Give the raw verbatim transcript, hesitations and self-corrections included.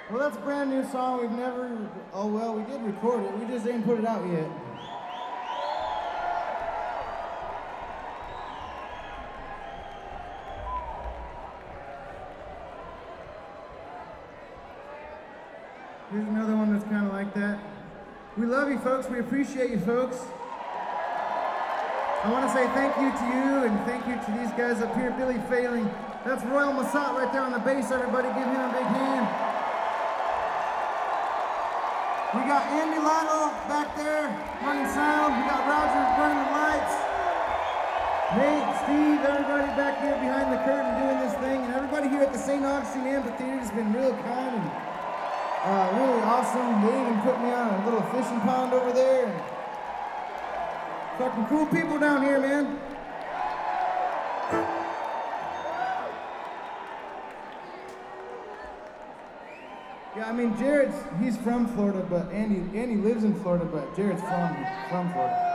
Well, that's a brand new song. We've never, oh well, we did record it. We just didn't put it out yet. Here's another one that's kind of like that. We love you folks. We appreciate you folks. I want to say thank you to you and thank you to these guys up here. Billy Failing. That's Royal Massat right there on the bass. Everybody give him a big hand. We got Andy Lano back there running sound. We got Roger running the lights. Nate, Steve, everybody back here behind the curtain doing this thing. And everybody here at the Saint Augustine Amphitheater has been real kind and uh, really awesome. They even put me on a little fishing pond over there. And fucking cool people down here, man. Yeah, I mean, Jared's, he's from Florida, but Andy, Andy lives in Florida, but Jared's from, from Florida.